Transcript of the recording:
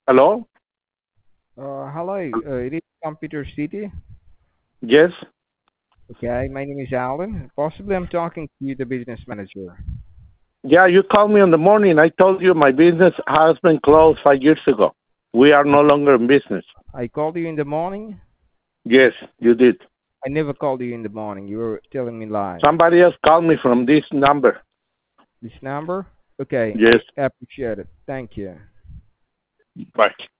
Hello? Hello, it is Computer City. Yes. Okay, my name is Alan. Possibly I'm talking to you, the business manager. Yeah, you called me in the morning. I told you my business has been closed 5 years ago. We are I, no longer in business. I called you in the morning. Yes, you did. I never called you in the morning. You were telling me lies. Somebody else called me from this number. This number? Okay, Yes. I appreciate it. Thank you. Bye.